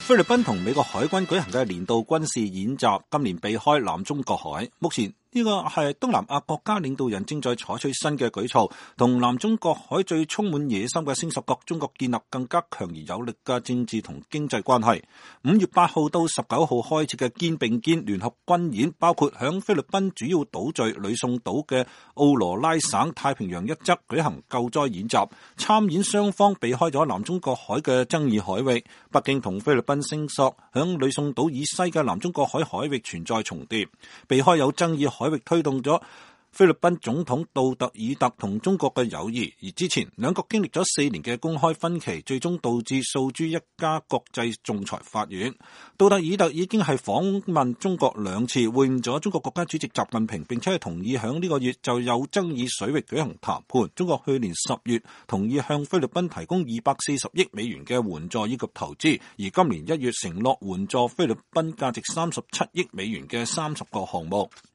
菲律賓同美國海軍舉行嘅年度軍事演習，今年避開南中國海。目前呢個係東南亞國家領導人正在採取新嘅舉措，同南中國海最充滿野心嘅星十國中國建立更加強而有力嘅政治同經濟關係。5月8號到19號開始嘅肩並肩聯合軍演，包括響菲律賓主要島嶼呂宋島嘅奧羅拉省太平洋一側舉行救災演習。參演雙方避開咗南中國海嘅爭議海域。北京同菲律賓聲索響呂宋島以西嘅南中國海海域存在重疊，避開有爭議海域推動咗菲律賓總統杜特爾特同中國嘅友誼，而之前兩國經歷咗4年嘅公開分歧，最終導致訴諸一家國際仲裁法院。杜特爾特已經係訪問中國2次，會晤咗中國國家主席習近平，並且係同意響呢個月就有爭議水域舉行談判。中國去年10月同意向菲律賓提供240億美元嘅援助以及投資，而今年1月承諾援助菲律賓價值37億美元嘅30個項目。